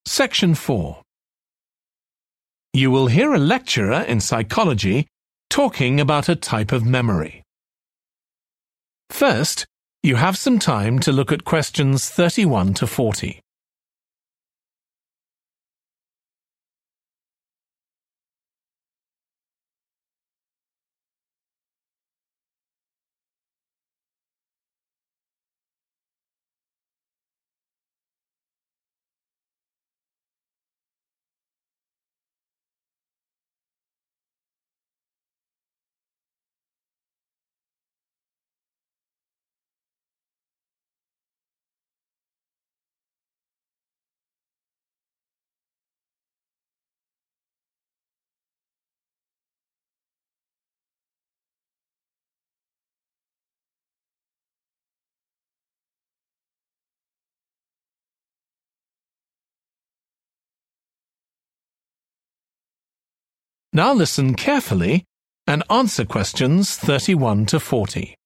Section 4. You will hear a lecturer in psychology talking about a type of memory. First, you have some time to look at questions 31 to 40. Now listen carefully and answer questions 31 to 40.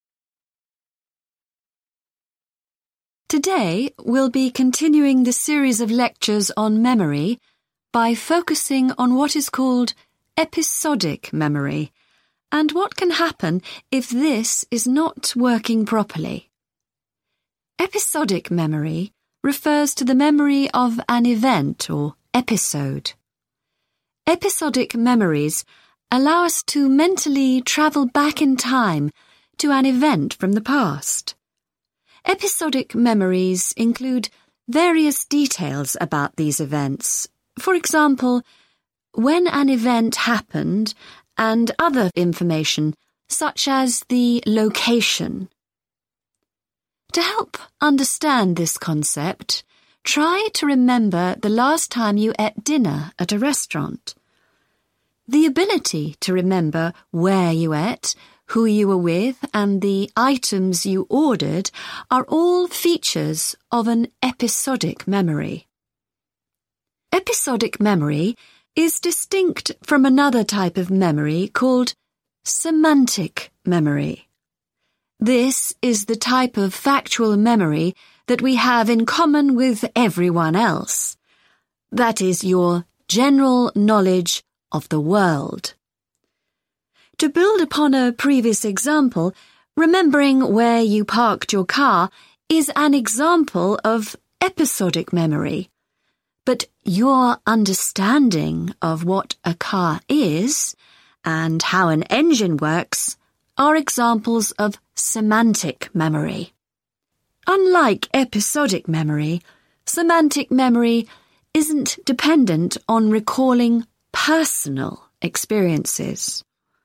Today, we'll be continuing the series of lectures on memory by focusing on what is called episodic memory and what can happen if this is not working properly. Episodic memory refers to the memory of an event or episode. Episodic memories allow us to mentally travel back in time to an event from the past. Episodic memories include various details about these events. For example, when an event happened and other information such as the location. To help understand this concept, try to remember the last time you ate dinner at a restaurant. The ability to remember where you ate, who you were with, and the items you ordered are all features of an episodic memory. Episodic memory is distinct from another type of memory called semantic memory. This is the type of factual memory that we have in common with everyone else. That is your general knowledge of the world. To build upon a previous example, remembering where you parked your car is an example of episodic memory. But your understanding of what a car is and how an engine works are examples of semantic memory. Unlike episodic memory, semantic memory isn't dependent on recalling personal experiences.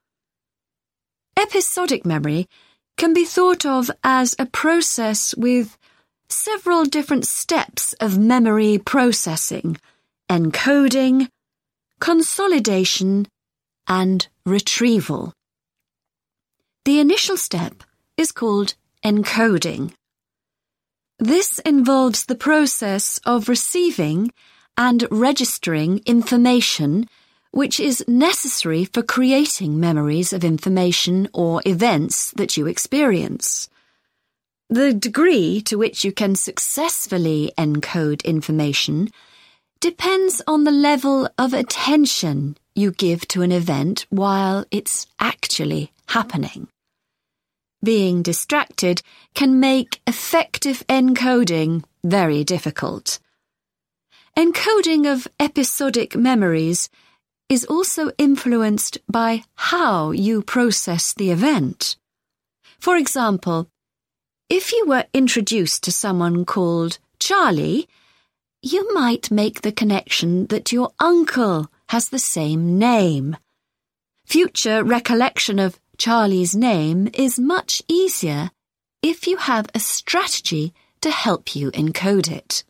Episodic memory can be thought of as a process with several different steps of memory processing, encoding, consolidation, and retrieval. The initial step is called encoding. This involves the process of receiving and registering information which is necessary for creating memories of information or events that you experience. The degree to which you can successfully encode information depends on the level of attention you give to an event while it's actually happening. Being distracted can make effective encoding very difficult. Encoding of episodic memories is also influenced by how you process the event. For example, if you were introduced to someone called Charlie, you might make the connection that your uncle has the same name. Future recollection of Charlie's name is much easier if you have a strategy to help you encode it.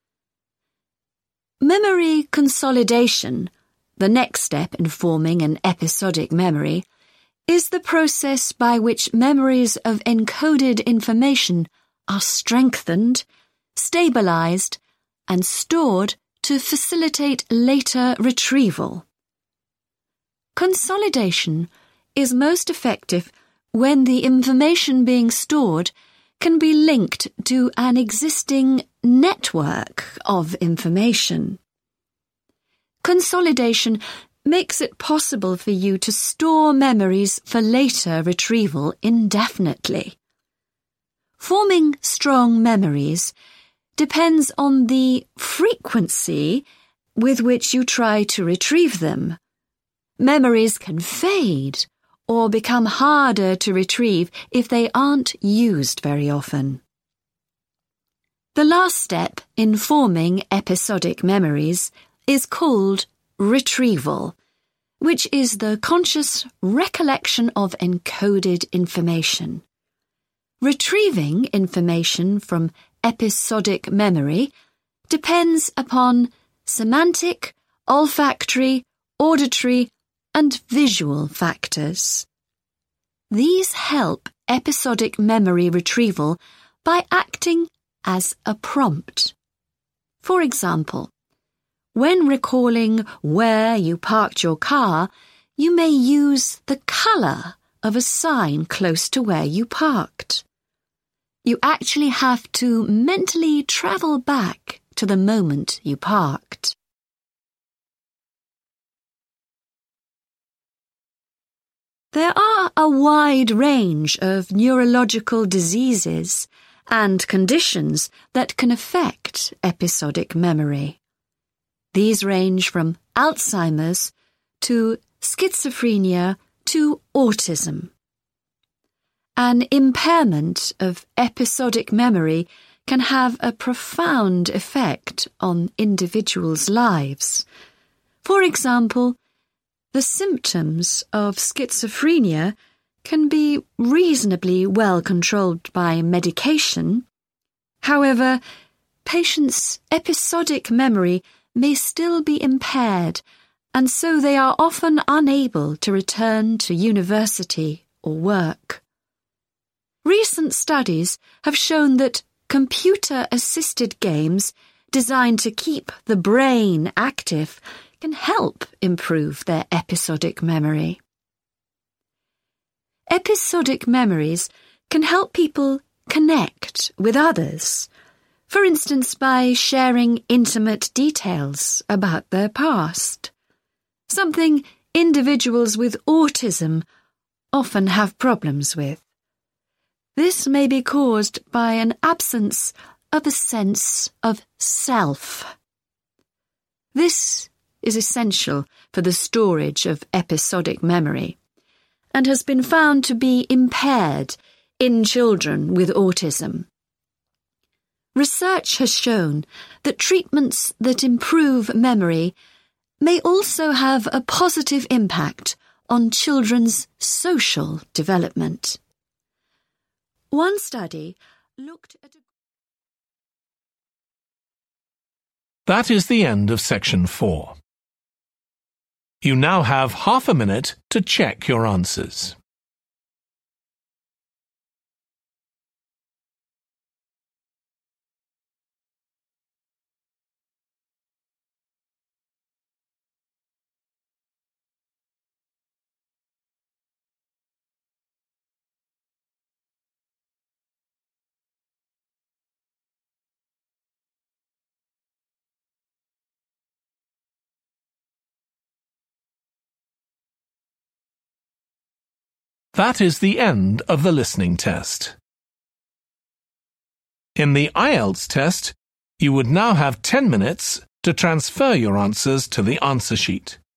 Memory consolidation, the next step in forming an episodic memory, is the process by which memories of encoded information are strengthened, stabilized, and stored to facilitate later retrieval. Consolidation is most effective when the information being stored can be linked to an existing network of information. Consolidation makes it possible for you to store memories for later retrieval indefinitely. Forming strong memories depends on the frequency with which you try to retrieve them. Memories can fade or become harder to retrieve if they aren't used very often. The last step in forming episodic memories is called retrieval, which is the conscious recollection of encoded information. Retrieving information from episodic memory depends upon semantic, olfactory, auditory, and visual factors. These help episodic memory retrieval by acting as a prompt. For example, when recalling where you parked your car, you may use the colour of a sign close to where you parked. You actually have to mentally travel back to the moment you parked. There are a wide range of neurological diseases and conditions that can affect episodic memory. These range from Alzheimer's to schizophrenia to autism. An impairment of episodic memory can have a profound effect on individuals' lives. For example, the symptoms of schizophrenia can be reasonably well controlled by medication. However, patients' episodic memory may still be impaired, and so they are often unable to return to university or work. Recent studies have shown that computer-assisted games designed to keep the brain active can help improve their episodic memory. Episodic memories can help people connect with others, for instance by sharing intimate details about their past, something individuals with autism often have problems with. This may be caused by an absence of a sense of self. This is essential for the storage of episodic memory and has been found to be impaired in children with autism. Research has shown that treatments that improve memory may also have a positive impact on children's social development. One study looked at That is the end of section 4. You now have half a minute to check your answers. That is the end of the listening test. In the IELTS test, you would now have 10 minutes to transfer your answers to the answer sheet.